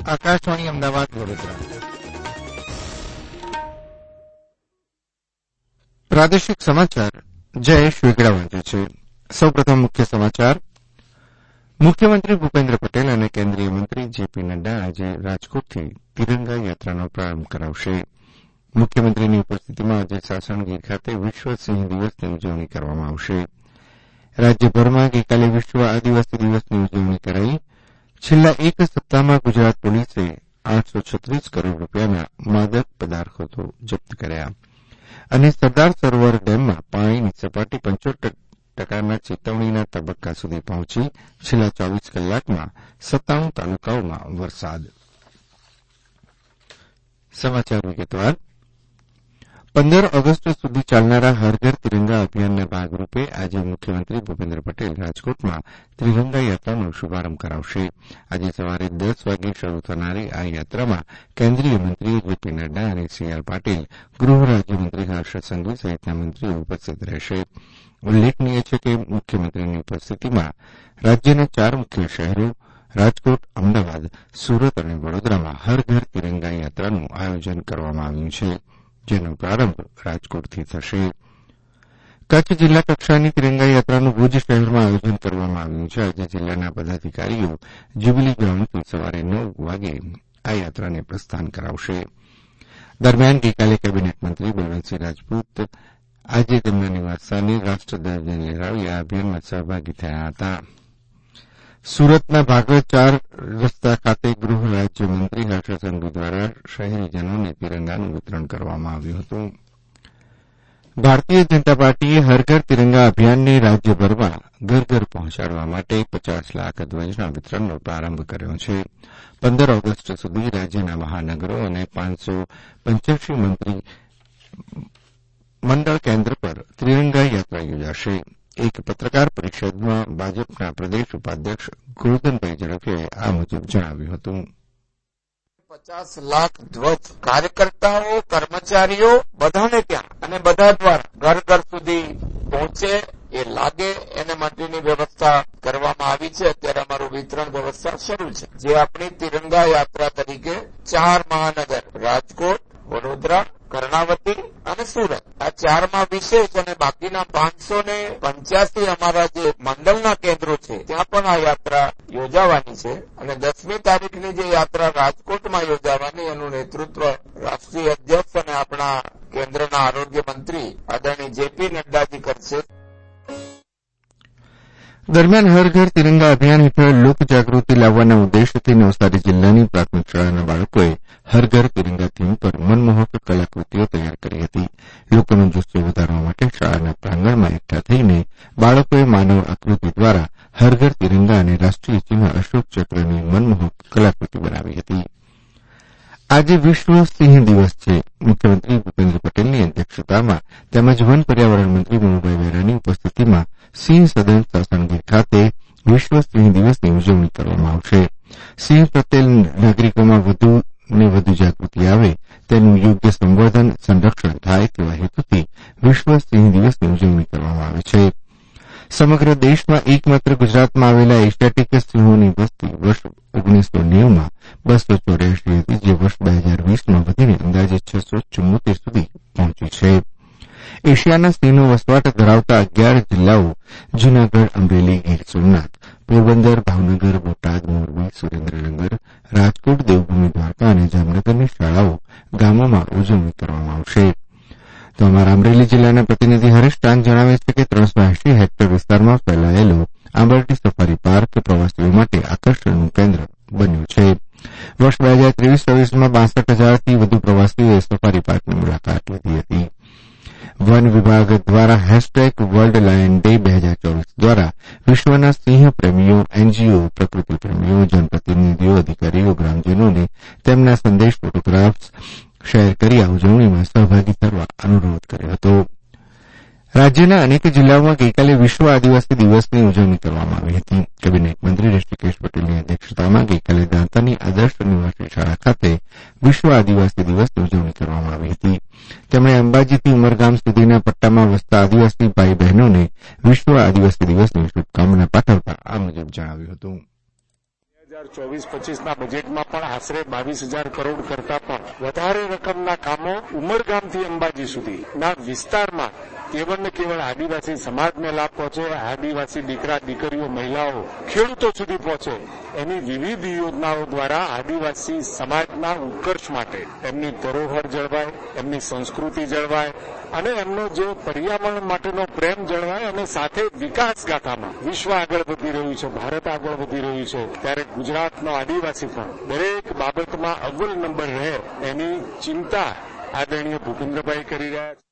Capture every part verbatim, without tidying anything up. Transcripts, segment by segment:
આકાશવાણી અમદાવાદ વડોદરા પ્રાદેશિક સમાચાર જયેશ વેગડા વાંચે છે. સૌપ્રથમ મુખ્ય સમાચાર. મુખ્યમંત્રી ભૂપેન્દ્ર પટેલ અને કેન્દ્રીય મંત્રી જેપી નડ્ડા આજે રાજકોટથી તિરંગા યાત્રાનો પ્રારંભ કરાવશે. મુખ્યમંત્રીની ઉપસ્થિતિમાં આજે સાસણગીર ખાતે વિશ્વ સિંહ દિવસની ઉજવણી કરવામાં આવશે. રાજ્યભરમાં ગઈકાલે વિશ્વ આદિવાસી દિવસની ઉજવણી કરાઈ. છેલ્લા એક સપ્તાહમાં ગુજરાત પોલીસે આઠસો છત્રીસ કરોડ રૂપિયાના માદક પદાર્થો જપ્ત કર્યા અને સરદાર સરોવર ડેમમાં પાણીની સપાટી પંચોતેર ટકાના ચેતવણીના તબક્કા સુધી પહોંચી. છેલ્લા ચોવીસ કલાકમાં સત્તાણું તાલુકાઓમાં વરસાદ. સમાચાર વિગતવાર. પંદર ઓગસ્ટ સુધી ચાલનારા હર ઘર તિરંગા અભિયાનના ભાગરૂપે આજે મુખ્યમંત્રી ભૂપેન્દ્ર પટેલ રાજકોટમાં ત્રિરંગા યાત્રાનો શુભારંભ કરાવશે. આજે સવારે દસ વાગે શરૂ થનારી આ યાત્રામાં કેન્દ્રીય મંત્રી જેપી નડ્ડા અને સી આર પાટીલ, ગૃહ રાજ્યમંત્રી હર્ષ સંઘવી સહિતના મંત્રીઓ ઉપસ્થિત રહેશે. ઉલ્લેખનીય છે કે મુખ્યમંત્રીની ઉપસ્થિતિમાં રાજ્યના ચાર મુખ્ય શહેરો રાજકોટ, અમદાવાદ, સુરત અને વડોદરામાં હર ઘર તિરંગા યાત્રાનું આયોજન કરવામાં આવ્યું છે, જેનો પ્રારંભ રાજકોટથી થશે. કચ્છ જિલ્લા કક્ષાની તિરંગા યાત્રાનું ભુજ શહેરમાં આયોજન કરવામાં આવ્યું છે. આજે જિલ્લાના પદાધિકારીઓ જ્યુબિલી ગ્રાઉન્ડથી સવારે નવ વાગે આ યાત્રાને પ્રસ્થાન કરાવશે. દરમિયાન ગઈકાલે કેબિનેટ મંત્રી બલવંતસિંહ રાજપૂત આજે તેમના નિવાસસ્થાને રાષ્ટ્રધ્વજ લહેરાવી આ અભિયાનમાં સહભાગી થયા હતા. સુરતના ભાગવત ચાર રસ્તા ખાતે ગૃહ રાજ્યમંત્રી હર્ષ સંઘવી દ્વારા શહેરીજનોને તિરંગાનું વિતરણ કરવામાં આવ્યું હતું. ભારતીય જનતા પાર્ટીએ હર ઘર તિરંગા અભિયાનને રાજ્યભરમાં ઘર ઘર પહોંચાડવા માટે પચાસ લાખ ધ્વજના વિતરણનો પ્રારંભ કર્યો છે. પંદર ઓગસ્ટ સુધી રાજ્યના મહાનગરો અને પાંચસો પંચ્યાસી મંત્રી મંડળ કેન્દ્ર પર ત્રિરંગા યાત્રા યોજાશે. એક પત્રકાર પરિષદમાં ભાજપના પ્રદેશ ઉપાધ્યક્ષ ગોરધનભાઈ ઝડફિયાએ આ મુજબ જણાવ્યું હતું. પચાસ લાખ ધ્વજ કાર્યકર્તાઓ, કર્મચારીઓ બધાને ત્યાં અને બધા દ્વારા ઘર ઘર સુધી પહોંચે એ લાગે એને માટેની વ્યવસ્થા કરવામાં આવી છે. અત્યારે અમારું વિતરણ વ્યવસ્થા શરૂ છે, જે આપણી તિરંગા યાત્રા તરીકે ચાર મહાનગર રાજકોટ, વડોદરા, કર્ણાવતી અને સુરત આ ચારમાં વિશેષ અને બાકીના પાંચસો ને પંચ્યાસી અમારા જે મંડળના કેન્દ્રો છે ત્યાં પણ આ યાત્રા યોજાવાની છે. અને દસમી તારીખની જે યાત્રા રાજકોટમાં યોજાવાની એનું નેતૃત્વ રાષ્ટ્રીય અધ્યક્ષ અને આપણા કેન્દ્રના આરોગ્ય મંત્રી આદરણીય જેપી નડ્ડાજી કરશે. દરમિયાન હર ઘર તિરંગા અભિયાન હેઠળ લોકજાગૃતિ લાવવાના ઉદ્દેશથી નવસારી જિલ્લાની પ્રાથમિક શાળાના બાળકોએ હર ઘર તિરંગા થીમ પર મનમોહક કલાકૃતિઓ તૈયાર કરી હતી. લોકોનો જુસ્સો વધારવા માટે શાળાના પ્રાંગણમાં એકઠા થઈને બાળકોએ માનવ આકૃતિ દ્વારા હર ઘર તિરંગા અને રાષ્ટ્રીય ચિહ્ન અશોક ચક્રની મનમોહક કલાકૃતિ બનાવી હતી. આજે વિશ્વ સિંહ દિવસ છે. મુખ્યમંત્રી ભૂપેન્દ્ર પટેલની અધ્યક્ષતામાં તેમજ વન પર્યાવરણ મંત્રી મનુભાઈ બેરાની ઉપસ્થિતિમાં સિંહ સદન સાસણગીર ખાતે વિશ્વ સિંહ દિવસની ઉજવણી કરવામાં આવશે. સિંહ પ્રત્યે નાગરિકોમાં વધુ ને વધુ જાગૃતિ આવે તેનું યોગ્ય સંવર્ધન, સંરક્ષણ થાય તેવા હેતુથી વિશ્વ સિંહ દિવસની ઉજવણી કરવામાં આવે છે. સમગ્ર દેશમાં એકમાત્ર ગુજરાતમાં આવેલા એશિયાટિક સિંહોની વસ્તી વર્ષ ઓગણીસો નેવુંમાં બસો ચોર્યાસી હતી, જે વર્ષ બે હજાર વીસમાં વધીને અંદાજે છસો ચુમ્મોતેર સુધી પહોંચી છે. એશિયાના સિંહનો વસવાટ ધરાવતા અગિયાર જિલ્લાઓ જૂનાગઢ, અમરેલી, ગીર સોમનાથ, પોરબંદર, ભાવનગર, બોટાદ, મોરબી, સુરેન્દ્રનગર, રાજકોટ, દેવભૂમિ દ્વારકા અને જામનગરની શાળાઓ, ગામોમાં ઉજવણી કરવામાં આવશે. તો અમારા અમરેલી જિલ્લાના પ્રતિનિધિ હરેશ ટાંગ જણાવે છે કે ત્રણસો એસી હેક્ટર વિસ્તારમાં ફેલાયેલો આંબરડી સફારી પાર્ક પ્રવાસીઓ માટે આકર્ષણનું કેન્દ્ર બન્યું છે. વર્ષ બે હજાર ત્રેવીસ ચોવીસમાં બાસઠ હજારથી વધુ પ્રવાસીઓએ સફારી પાર્કની મુલાકાત લીધી હતી. વન વિભાગ દ્વારા હેશટેગ વર્લ્ડ લાયન ડે બે હજાર ચોવીસ દ્વારા વિશ્વના સિંહ પ્રેમીઓ, એનજીઓ, પ્રકૃતિ પ્રેમીઓ, જનપ્રતિનિધિઓ, અધિકારીઓ, ગ્રામજનોને તેમના સંદેશ ફોટોગ્રાફ્સ શેર કરી આ ઉજવણીમાં સહભાગી થવા અનુરોધ કર્યો હતો. રાજ્યના અનેક જિલ્લાઓમાં ગઈકાલે વિશ્વ આદિવાસી દિવસની ઉજવણી કરવામાં આવી હતી. કેબિનેટ મંત્રી ઋષિકેશ પટેલની અધ્યક્ષતામાં ગઈકાલે દાંતાની આદર્શ નિવાસી શાળા ખાતે વિશ્વ આદિવાસી દિવસની ઉજવણી કરવામાં આવી હતી. તેમણે અંબાજીથી ઉમરગામ સુધીના પટ્ટામાં વસતા આદિવાસી ભાઈ બહેનોને વિશ્વ આદિવાસી દિવસની શુભકામના પાઠવતા આ મુજબ જણાવ્યું હતું. હજાર ચોવીસ પચીસના બજેટમાં પણ આશરે બાવીસ હજાર કરોડ કરતા પણ વધારે રકમના કામો ઉમરગામથી અંબાજી સુધીના વિસ્તારમાં કેવળ ને કેવળ આદિવાસી સમાજને લાભ પહોંચે, આદિવાસી દીકરા દીકરીઓ મહિલાઓ ખેડૂતો સુધી પહોંચે એની વિવિધ યોજનાઓ દ્વારા આદિવાસી સમાજના ઉત્કર્ષ માટે એમની ધરોહર જળવાય, એમની સંસ્કૃતિ જળવાય અને એમનો જે પર્યાવરણ માટેનો પ્રેમ જળવાય અને સાથે વિકાસ ગાથામાં વિશ્વ આગળ વધી રહ્યું છે, ભારત આગળ વધી રહ્યું છે, ત્યારે ગુજરાતનો આદિવાસી પણ દરેક બાબતમાં અવ્વલ નંબર રહે એની ચિંતા આદરણીય ભૂપેન્દ્રભાઈ કરી રહ્યા છે.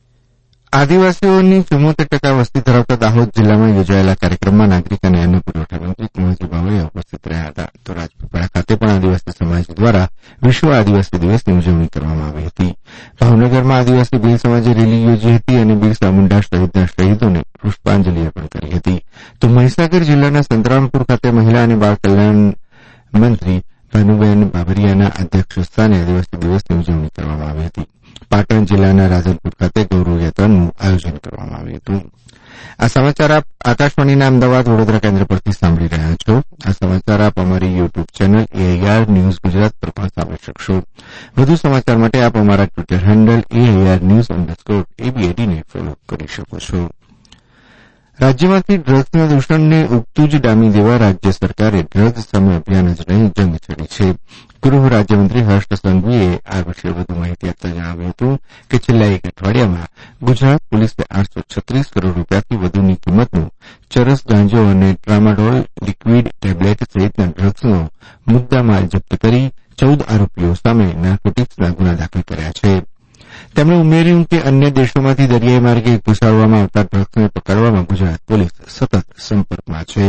આદિવાસીઓની ચુમ્મોતેર ટકા વસ્તી ધરાવતા દાહોદ જિલ્લામાં યોજાયેલા કાર્યક્રમમાં નાગરિક અને અન્ન પુરવઠા મંત્રી કુંવરજી બાવળિયા ઉપસ્થિત રહ્યા હતા. તો રાજપીપળા ખાતે પણ આદિવાસી સમાજ દ્વારા વિશ્વ આદિવાસી દિવસની ઉજવણી કરવામાં આવી હતી. ભાવનગરમાં આદિવાસી ભીલ સમાજે રેલી યોજી હતી અને બિરસા મુંડા સહિતના શહીદોને પુષ્પાંજલિ અર્પણ કરી હતી. તો મહીસાગર જિલ્લાના સંતરામપુર ખાતે મહિલા અને બાળ કલ્યાણ મંત્રી ભાનુબેન બાબરિયાના અધ્યક્ષ સ્થાને આદિવાસી દિવસની ઉજવણી કરવામાં આવી હતી. પાટણ જિલ્લાના રાધનપુર ખાતે ગૌરવ યાત્રાનું આયોજન કરવામાં આવ્યું હતું. આ સમાચાર આપ આકાશવાણીના અમદાવાદ વડોદરા કેન્દ્ર પરથી સાંભળી રહ્યા છો. આ સમાચાર આપ અમારી YouTube channel AIR news Gujarat પર પણ સાંભળી શકશો. વધુ સમાચાર માટે આપ અમારા Twitter handle AIR news underscore એબીએડીને ફોલો કરી શકો છો. રાજ્યમાંથી ડ્રગ્સના દૂષણને ઉગતું જ ડામી દેવા રાજ્ય સરકારે ડ્રગ્સ સામે અભિયાન જ નહીં જંગ છેડી છે. ગૃહ રાજ્યમંત્રી હર્ષ સંઘવીએ આ વિશે વધુ માહિતી આપતા જણાવ્યું હતું કે છેલ્લા એક અઠવાડિયામાં ગુજરાત પોલીસે આઠસો છત્રીસ કરોડ રૂપિયાથી વધુની કિંમતનું ચરસ ગાંજો અને ટ્રામાડોલ લિક્વિડ ટેબ્લેટ સહિતના ડ્રગ્સનો મુદ્દામાલ જપ્ત કરી ચૌદ આરોપીઓ સામે નાર્કોટિક્સના ગુના દાખલ કર્યા છે. તેમણે ઉમેર્યું કે અન્ય દેશોમાંથી દરિયાઈ માર્ગે ઘુસાડવામાં આવતા ડ્રગ્સને પકડવામાં ગુજરાત પોલીસ સતત સંપર્કમાં છે.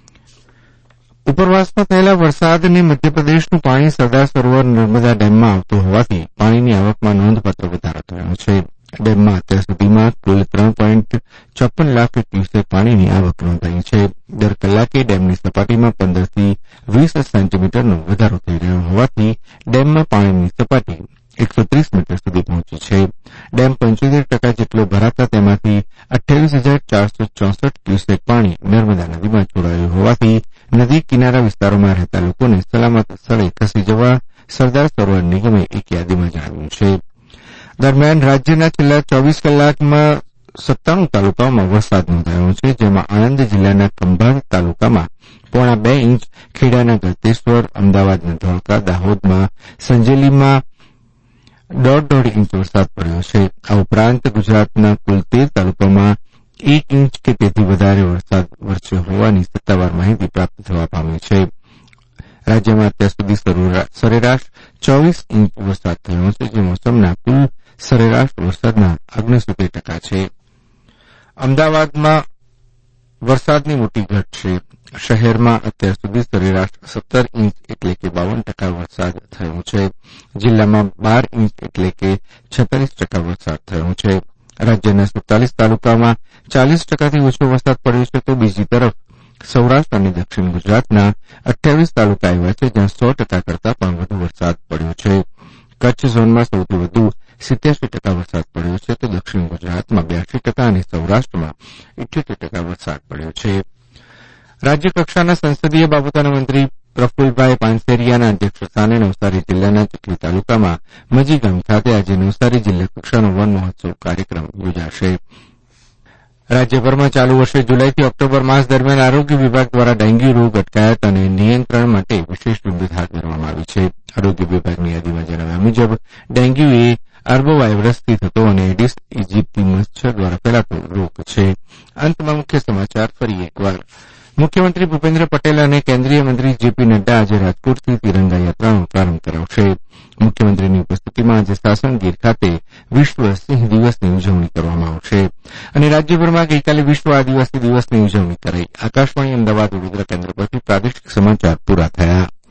ઉપરવાસમાં થયેલા વરસાદને મધ્યપ્રદેશનું પાણી સરદાર સરોવર નર્મદા ડેમમાં આવતું હોવાથી પાણીની આવકમાં નોંધપાત્ર વધારો થયો છે. ડેમમાં અત્યાર સુધીમાં કુલ ત્રણ પોઈન્ટ ચોપન લાખ ક્યુસેક પાણીની આવક નોંધાઈ છે. દર કલાકે ડેમની સપાટીમાં પંદરથી વીસ સેન્ટીમીટરનો વધારો થઈ રહ્યો હોવાથી ડેમમાં પાણીની સપાટી એકસો ત્રીસ મીટર સુધી પહોંચી છે. ડેમ પંચોતેર ટકા જેટલો ભરાતા તેમાંથી અઠ્યાવીસ હજાર ચારસો ચોસઠ ક્યુસેક પાણી નર્મદા નદીમાં છોડાયું હોવાથી નદી કિનારા વિસ્તારોમાં રહેતા લોકોને સલામત સ્થળે ખસી જવા સરદાર સરોવર નિગમે એક યાદીમાં જણાવ્યું છે. દરમિયાન રાજ્યના છેલ્લા ચોવીસ કલાકમાં સત્તાણું તાલુકાઓમાં વરસાદ નોંધાયો છે, જેમાં આણંદ જિલ્લાના ખંભાત તાલુકામાં પોણા બે ઇંચ, ખેડાના ગળતેશ્વર, અમદાવાદના ધોળકા, દાહોદમાં સંજેલીમાં દોઢ દોઢ ઇંચ વરસાદ પડ્યો છે. આ ઉપરાંત ગુજરાતના કુલ તેર તાલુકામાં એક ઇંચ કે તેથી વધારે વરસાદ વરસ્યો હોવાની સત્તાવાર માહિતી પ્રાપ્ત થવા પામી છે. રાજ્યમાં અત્યાર સુધી સરેરાશ ચોવીસ ઇંચ વરસાદ થયો છે, જે મોસમના કુલ સરેરાશ વરસાદના ઓગણસિત્તેર ટકા છે. અમદાવાદમાં વરસાદની મોટી ઘટ છે. શહેરમાં અત્યાર સુધી સરેરાશ સત્તર ઇંચ એટલે કે બાવન ટકા વરસાદ થયો છે. જિલ્લામાં બાર ઇંચ એટલે કે છેતાલીસ ટકા વરસાદ થયો છે. રાજ્યના સુડતાલીસ તાલુકામાં ચાલીસ ટકાથી ઓછો વરસાદ પડ્યો છે, તો બીજી તરફ સૌરાષ્ટ્ર અને દક્ષિણ ગુજરાતના અઠ્યાવીસ તાલુકા એવા છે જ્યાં સો ટકા કરતાં પણ વધુ વરસાદ પડ્યો છે. કચ્છ ઝોનમાં સૌથી વધુ સિત્યાસી ટકા વરસાદ પડ્યો છે, તો દક્ષિણ ગુજરાતમાં બ્યાસી ટકા અને સૌરાષ્ટ્રમાં ઇઠ્યોતેર ટકા વરસાદ પડ્યો છે. રાજ્ય કક્ષાના સંસદીય બાબતોના મંત્રી પ્રફુલભાઈ પાનસેરિયાના અધ્યક્ષ સ્થાને નવસારી જિલ્લાના ચીખલી તાલુકામાં મજી ગામ ખાતે આજે નવસારી જિલ્લા કક્ષાનો વન મહોત્સવ કાર્યક્રમ યોજાશે. રાજ્યભરમાં ચાલુ વર્ષે જુલાઈથી ઓક્ટોબર માસ દરમિયાન આરોગ્ય વિભાગ દ્વારા ડેન્ગ્યુ રોગ અટકાયત અને નિયંત્રણ માટે વિશેષ ઝુંબેશ હાથ ધરવામાં આવી છે. આરોગ્ય વિભાગની યાદીમાં જણાવ્યા મુજબ ડેન્ગ્યુ એ આર્બોવાયરસથી થતો અને એડિસ ઇજિપ્તી મચ્છર દ્વારા ફેલાતો રોગ છે. અંતમાં મુખ્ય સમાચાર ફરી એકવાર. મુખ્યમંત્રી ભૂપેન્દ્ર પટેલ અને કેન્દ્રીય મંત્રી જેપી નડ્ડા આજે રાજકોટથી તિરંગા યાત્રાનો પ્રારંભ કરાવશે. મુખ્યમંત્રીની ઉપસ્થિતિમાં આજે સાસણગીર ખાતે વિશ્વ સિંહ દિવસની ઉજવણી કરવામાં આવશે અને રાજ્યભરમાં ગઈકાલે વિશ્વ આદિવાસી દિવસની ઉજવણી કરાઈ. આકાશવાણી અમદાવાદ વડોદરા કેન્દ્ર પરથી પ્રાદેશિક સમાચાર પૂરા થયા.